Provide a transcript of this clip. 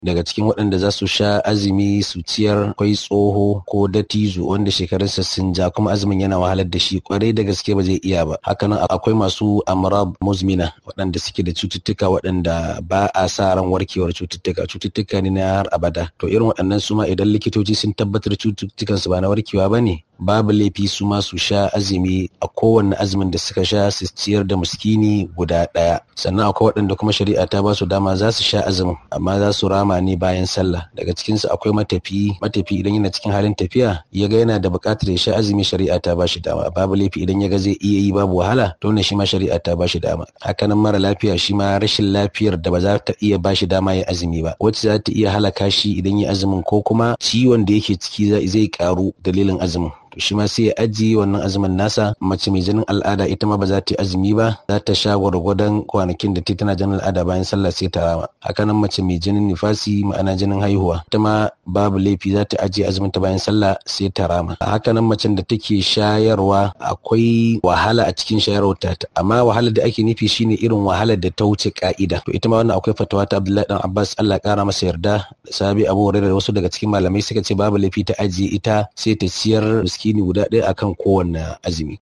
daga cikin waɗanda za su sha azumi su ciyar akwai tsoho ko dattijo wanda shekarunsa sun ja kuma azumin yana wahalar da shi kwarai da gaske ba zai iya ba. Hakanan akwai masu amrab muzmina waɗanda suke da cututtuka waɗanda ba a sa ran warkewar cututtuka ne na har abada. To irin waɗannan su ma idan likitoci sun tabbatar cututtukansu ba na warkewa ba ne, babu laifi su ma su sha azumi a kowanne azumin da suka sha su ciyar da miskini guda ɗaya. Sannan akwai waɗanda kuma shari'a ta ba su dama za su sha azumin amma za su rama ne bayan sallah. Daga cikinsu akwai matafi idan yana cikin halin tafiya ya ga yana da buƙatar ya sha azumi, shari'a ta ba shi dama. Babu laifi idan ya ga zai iya yi babu wahala, to ne shi ma shari'a ta ba shi dama. Hakanan mara lafiya shi ma rashin lafiyar da ba za ta iya ba shi dama ya azumi ba, wacce za ta iya halaka shi idan ya azumin, ko kuma ciwon da yake ciki zai karu dalilin azumin. To shi ma sai ya ajiye wannan azumin nasa. Mace mai jinin al'ada ita ma ba za ta yi azumi ba, za ta sha gwargwadon kwanakin da tana jinin al'ada bayan sallah sai ta rama. Hakanan mace mai jinin nifasi ma'ana jinin haihuwa ita ma babu laifi za ta ajiye azumin ta bayan sallah sai ta rama. Hakanan macen da take shayarwa akwai wahala a cikin shayarwar ta, amma wahalar da ake nufi shine irin wahalar da ta wuce ka'ida. To ita ma wannan akwai fatawa ta Abdullahi dan Abbas Allah kara masa yarda, sahabi Abu Hurairah da wasu daga cikin malamai suka ce babu laifi ta ajiye ita sai ta ciyar miskini guda ɗaya akan kowanne azumi.